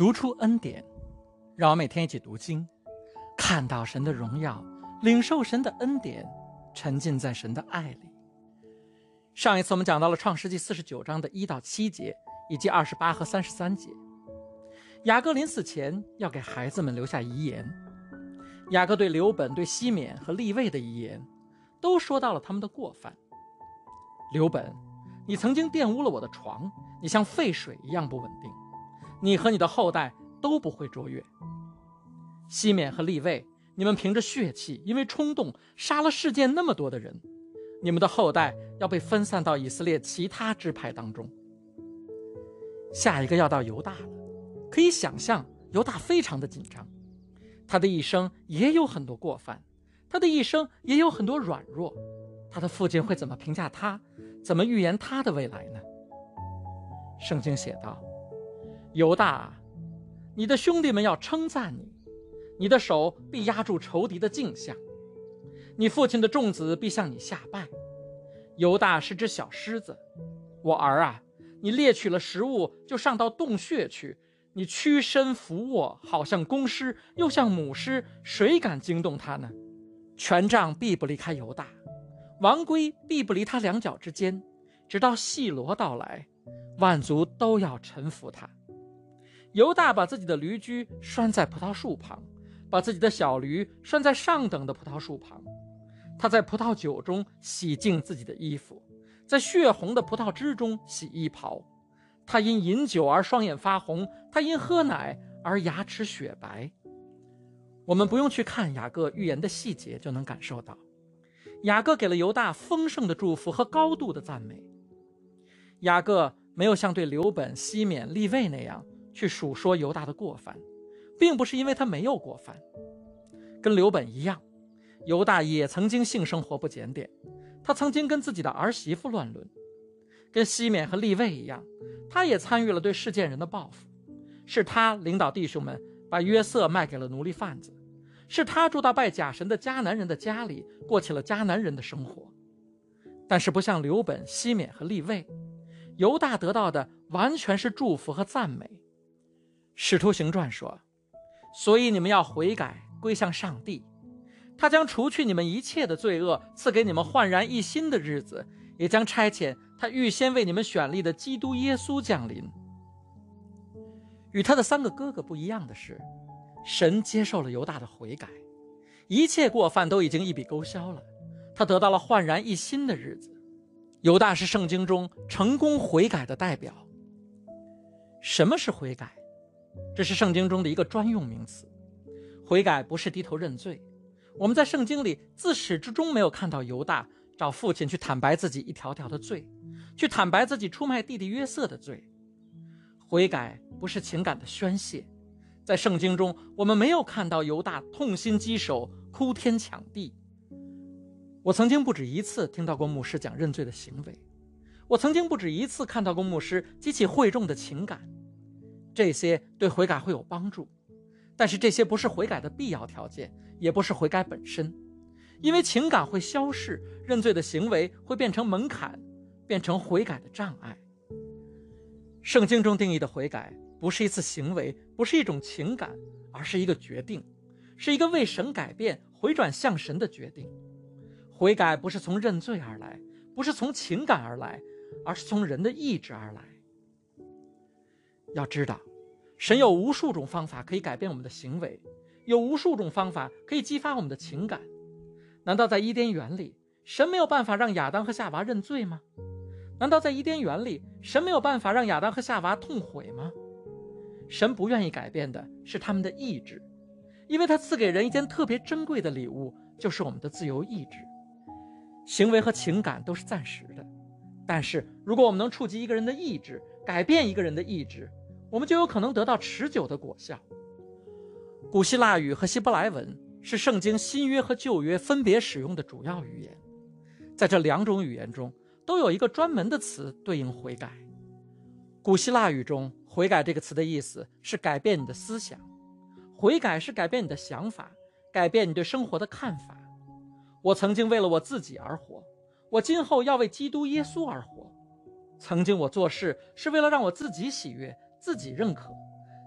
读出恩典，让我每天一起读经，看到神的荣耀，领受神的恩典，沉浸在神的爱里。上一次我们讲到了创世纪49章的1到7节，以及28和33节。雅各临死前要给孩子们留下遗言，雅各对刘本、对西缅和利未的遗言都说到了他们的过犯。刘本，你曾经玷污了我的床，你像沸水一样不稳定，你和你的后代都不会卓越。西缅和利未，你们凭着血气，因为冲动杀了世界那么多的人，你们的后代要被分散到以色列其他支派当中。下一个要到犹大了，可以想象犹大非常的紧张，他的一生也有很多过犯，他的一生也有很多软弱，他的父亲会怎么评价他，怎么预言他的未来呢？圣经写道，犹大啊，你的兄弟们要称赞你，你的手必压住仇敌的颈项，你父亲的众子必向你下拜。犹大是只小狮子，我儿啊，你猎取了食物就上到洞穴去，你屈身俯卧，好像公狮又像母狮，谁敢惊动他呢？权杖必不离开犹大，王圭必不离他两脚之间，直到细罗到来，万族都要臣服他。犹大把自己的驴驹拴在葡萄树旁，把自己的小驴拴在上等的葡萄树旁。他在葡萄酒中洗净自己的衣服，在血红的葡萄汁中洗衣袍。他因饮酒而双眼发红，他因喝奶而牙齿雪白。我们不用去看雅各预言的细节，就能感受到雅各给了犹大丰盛的祝福和高度的赞美。雅各没有像对刘本、西缅、利未那样去数说犹大的过犯，并不是因为他没有过犯。跟刘本一样，犹大也曾经性生活不检点，他曾经跟自己的儿媳妇乱伦。跟西缅和利未一样，他也参与了对世界人的报复，是他领导弟兄们把约瑟卖给了奴隶贩子，是他住到拜假神的迦南人的家里，过起了迦南人的生活。但是不像刘本、西缅和利未，犹大得到的完全是祝福和赞美。使徒行传说，所以你们要悔改，归向上帝，他将除去你们一切的罪恶，赐给你们焕然一新的日子，也将差遣他预先为你们选立的基督耶稣降临。与他的3个哥哥不一样的是，神接受了犹大的悔改，一切过犯都已经一笔勾销了，他得到了焕然一新的日子。犹大是圣经中成功悔改的代表。什么是悔改？这是圣经中的一个专用名词。悔改不是低头认罪，我们在圣经里自始至终没有看到犹大找父亲去坦白自己一条条的罪，去坦白自己出卖弟弟约瑟的罪。悔改不是情感的宣泄，在圣经中我们没有看到犹大痛心疾首，哭天抢地。我曾经不止一次听到过牧师讲认罪的行为，我曾经不止一次看到过牧师激起会众的情感，这些对悔改会有帮助，但是这些不是悔改的必要条件，也不是悔改本身。因为情感会消逝，认罪的行为会变成门槛，变成悔改的障碍。圣经中定义的悔改不是一次行为，不是一种情感，而是一个决定，是一个为神改变、回转向神的决定。悔改不是从认罪而来，不是从情感而来，而是从人的意志而来。要知道，神有无数种方法可以改变我们的行为，有无数种方法可以激发我们的情感。难道在伊甸园里，神没有办法让亚当和夏娃认罪吗？难道在伊甸园里，神没有办法让亚当和夏娃痛悔吗？神不愿意改变的是他们的意志，因为他赐给人一件特别珍贵的礼物，就是我们的自由意志。行为和情感都是暂时的，但是如果我们能触及一个人的意志，改变一个人的意志，我们就有可能得到持久的果效。古希腊语和希伯来文是圣经新约和旧约分别使用的主要语言，在这2种语言中都有一个专门的词对应悔改。古希腊语中悔改这个词的意思是改变你的思想，悔改是改变你的想法，改变你对生活的看法。我曾经为了我自己而活，我今后要为基督耶稣而活。曾经我做事是为了让我自己喜悦，自己认可，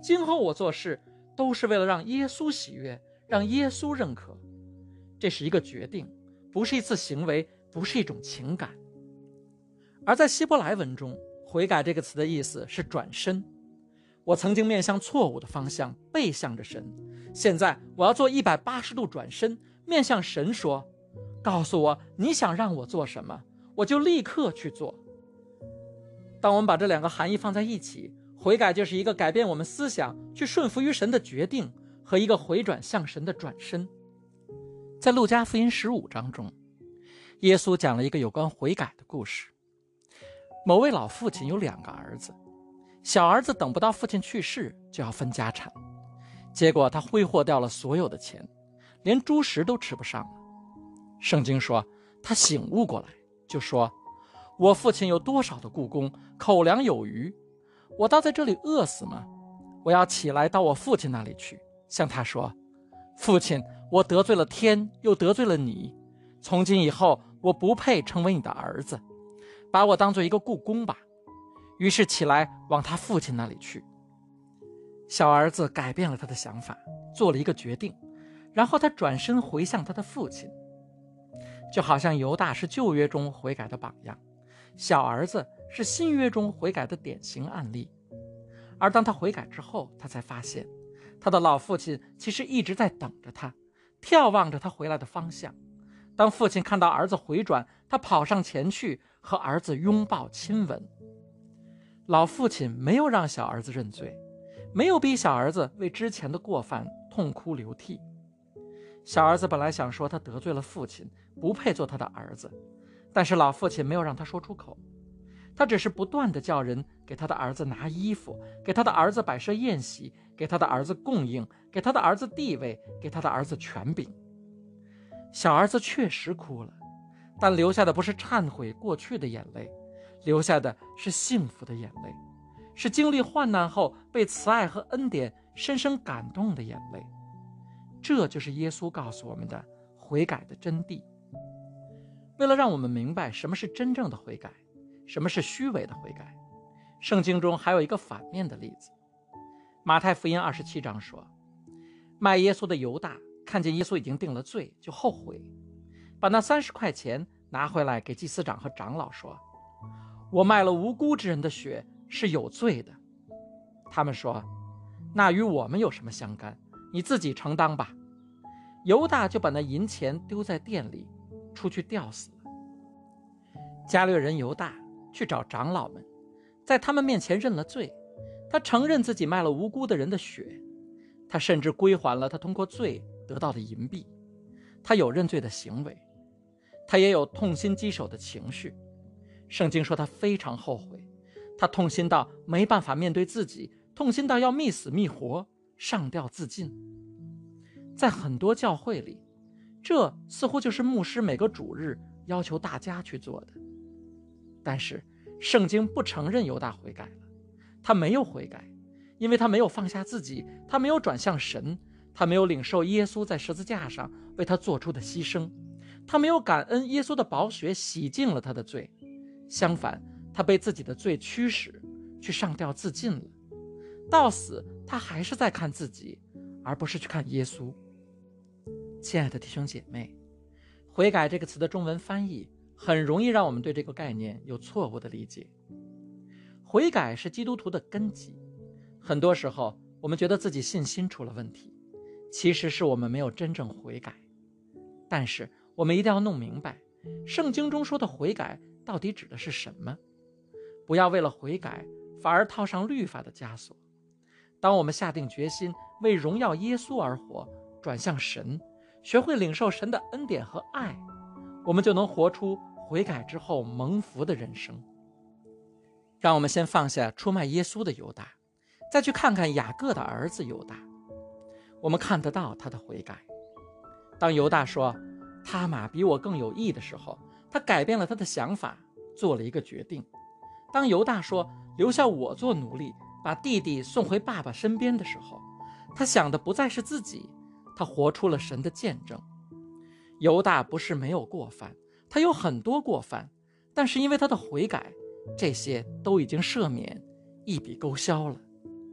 今后我做事都是为了让耶稣喜悦，让耶稣认可。这是一个决定，不是一次行为，不是一种情感。而在希伯来文中，悔改这个词的意思是转身。我曾经面向错误的方向，背向着神，现在我要做180度转身，面向神说，告诉我你想让我做什么，我就立刻去做。当我们把这两个含义放在一起，悔改就是一个改变我们思想去顺服于神的决定，和一个回转向神的转身。在路加福音15章中，耶稣讲了一个有关悔改的故事。某位老父亲有2个儿子，小儿子等不到父亲去世就要分家产，结果他挥霍掉了所有的钱，连猪食都吃不上了。圣经说他醒悟过来，就说，我父亲有多少的雇工，口粮有余，我倒在这里饿死吗？我要起来到我父亲那里去，向他说，父亲，我得罪了天，又得罪了你，从今以后我不配成为你的儿子，把我当做一个雇工吧。于是起来往他父亲那里去。小儿子改变了他的想法，做了一个决定，然后他转身回向他的父亲。就好像犹大是旧约中悔改的榜样，小儿子是新约中悔改的典型案例。而当他悔改之后，他才发现他的老父亲其实一直在等着他，眺望着他回来的方向。当父亲看到儿子回转，他跑上前去和儿子拥抱亲吻。老父亲没有让小儿子认罪，没有逼小儿子为之前的过犯痛哭流涕。小儿子本来想说他得罪了父亲，不配做他的儿子，但是老父亲没有让他说出口，他只是不断地叫人给他的儿子拿衣服，给他的儿子摆设宴席，给他的儿子供应，给他的儿子地位，给他的儿子权柄。小儿子确实哭了，但流下的不是忏悔过去的眼泪，流下的是幸福的眼泪，是经历患难后被慈爱和恩典深深感动的眼泪。这就是耶稣告诉我们的悔改的真谛。为了让我们明白什么是真正的悔改，什么是虚伪的悔改，圣经中还有一个反面的例子。马太福音27章说，卖耶稣的犹大看见耶稣已经定了罪，就后悔，把那30块钱拿回来给祭司长和长老说，我卖了无辜之人的血，是有罪的。他们说，那与我们有什么相干？你自己承担吧。犹大就把那银钱丢在店里，出去吊死了。加略人犹大去找长老们，在他们面前认了罪，他承认自己卖了无辜的人的血，他甚至归还了他通过罪得到的银币。他有认罪的行为，他也有痛心疾首的情绪。圣经说他非常后悔，他痛心到没办法面对自己，痛心到要觅死觅活，上吊自尽。在很多教会里，这似乎就是牧师每个主日要求大家去做的。但是圣经不承认犹大悔改了，他没有悔改，因为他没有放下自己，他没有转向神，他没有领受耶稣在十字架上为他做出的牺牲，他没有感恩耶稣的宝血洗净了他的罪，相反，他被自己的罪驱使去上吊自尽了。到死他还是在看自己，而不是去看耶稣。亲爱的弟兄姐妹，悔改这个词的中文翻译很容易让我们对这个概念有错误的理解。悔改是基督徒的根基，很多时候我们觉得自己信心出了问题，其实是我们没有真正悔改。但是我们一定要弄明白，圣经中说的悔改到底指的是什么，不要为了悔改反而套上律法的枷锁。当我们下定决心为荣耀耶稣而活，转向神，学会领受神的恩典和爱，我们就能活出悔改之后蒙福的人生。让我们先放下出卖耶稣的犹大，再去看看雅各的儿子犹大，我们看得到他的悔改。当犹大说他玛比我更有义的时候，他改变了他的想法，做了一个决定。当犹大说留下我做奴隶，把弟弟送回爸爸身边的时候，他想的不再是自己，他活出了神的见证。犹大不是没有过犯，他有很多过犯，但是因为他的悔改，这些都已经赦免，一笔勾销了。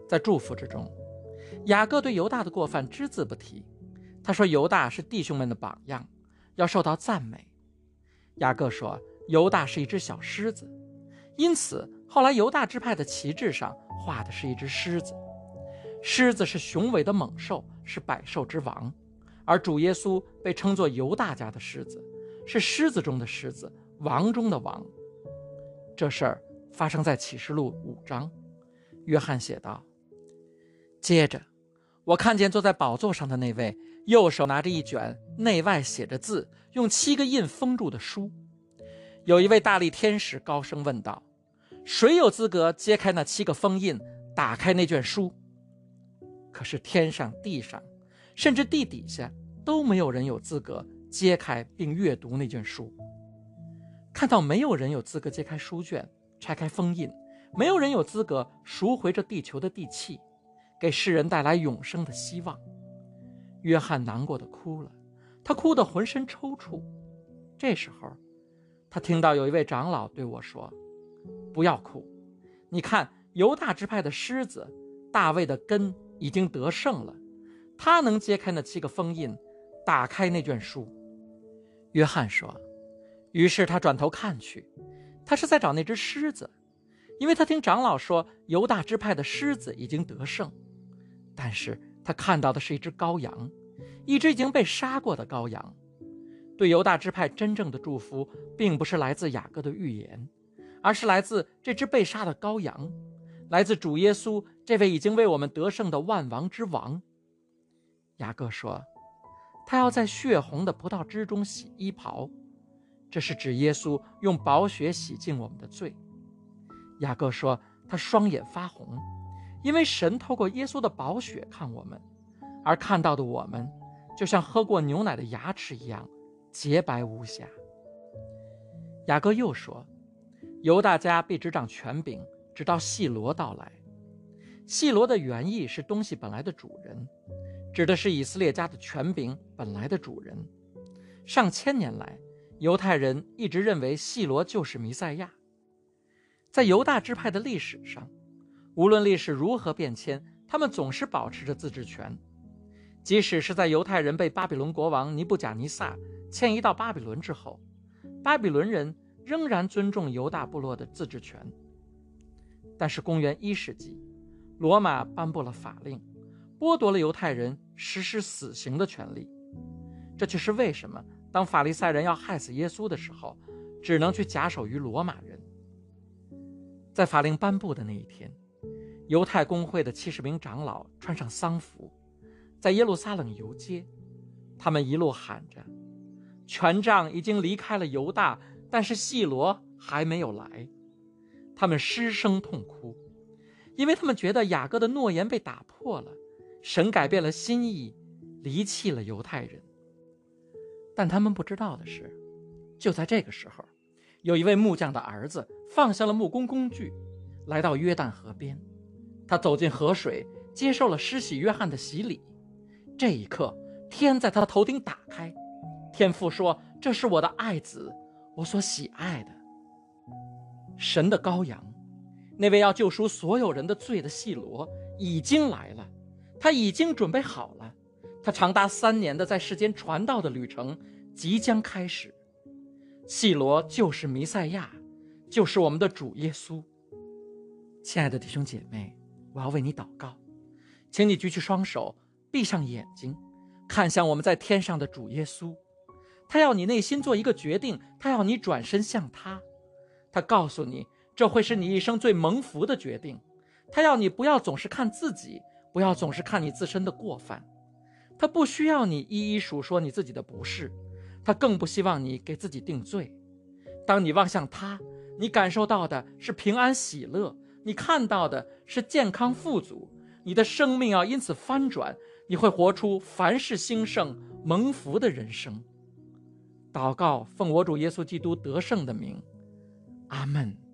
在祝福之中，雅各对犹大的过犯只字不提。他说犹大是弟兄们的榜样，要受到赞美。雅各说犹大是一只小狮子，因此后来犹大支派的旗帜上画的是一只狮子。狮子是雄伟的猛兽，是百兽之王，而主耶稣被称作犹大家的狮子，是狮子中的狮子，王中的王。这事儿发生在启示录5章。约翰写道，接着我看见坐在宝座上的那位右手拿着一卷内外写着字，用7个印封住的书。有一位大力天使高声问道，谁有资格揭开那7个封印，打开那卷书？可是天上地上甚至地底下都没有人有资格揭开并阅读那卷书。看到没有人有资格揭开书卷，拆开封印，没有人有资格赎回这地球的地气，给世人带来永生的希望。约翰难过的哭了，他哭得浑身抽搐。这时候他听到有一位长老对我说，不要哭，你看犹大支派的狮子大卫的根已经得胜了，他能揭开那7个封印，打开那卷书。约翰说，于是他转头看去，他是在找那只狮子，因为他听长老说犹大支派的狮子已经得胜。但是他看到的是一只羔羊，一只已经被杀过的羔羊。对犹大支派真正的祝福并不是来自雅各的预言，而是来自这只被杀的羔羊，来自主耶稣这位已经为我们得胜的万王之王。雅各说，他要在血红的葡萄汁中洗衣袍，这是指耶稣用宝血洗净我们的罪。雅各说他双眼发红，因为神透过耶稣的宝血看我们，而看到的我们就像喝过牛奶的牙齿一样洁白无瑕。雅各又说，犹大家必执掌权柄，直到细罗到来。细罗的原意是东西本来的主人，指的是以色列家的权柄本来的主人。上千年来，犹太人一直认为细罗就是弥赛亚。在犹大支派的历史上，无论历史如何变迁，他们总是保持着自治权。即使是在犹太人被巴比伦国王尼布甲尼撒迁移到巴比伦之后，巴比伦人仍然尊重犹大部落的自治权。但是公元1世纪，罗马颁布了法令，剥夺了犹太人实施死刑的权利。这就是为什么当法利赛人要害死耶稣的时候，只能去假手于罗马人。在法令颁布的那一天，犹太公会的70名长老穿上丧服，在耶路撒冷游街。他们一路喊着，权杖已经离开了犹大，但是细罗还没有来。他们失声痛哭，因为他们觉得雅各的诺言被打破了，神改变了心意，离弃了犹太人。但他们不知道的是，就在这个时候，有一位木匠的儿子放下了木工工具，来到约旦河边。他走进河水，接受了施洗约翰的洗礼。这一刻，天在他头顶打开，天父说，这是我的爱子，我所喜爱的。神的羔羊，那位要救赎所有人的罪的细罗已经来了，他已经准备好了，他长达3年的在世间传道的旅程即将开始。细罗就是弥赛亚，就是我们的主耶稣。亲爱的弟兄姐妹，我要为你祷告，请你举起双手，闭上眼睛，看向我们在天上的主耶稣。他要你内心做一个决定，他要你转身向他。他告诉你，这会是你一生最蒙福的决定。他要你不要总是看自己，不要总是看你自身的过犯。他不需要你一一数说你自己的不是，他更不希望你给自己定罪。当你望向他，你感受到的是平安喜乐，你看到的是健康富足，你的生命要因此翻转，你会活出凡事兴盛蒙福的人生。祷告奉我主耶稣基督得胜的名，阿们。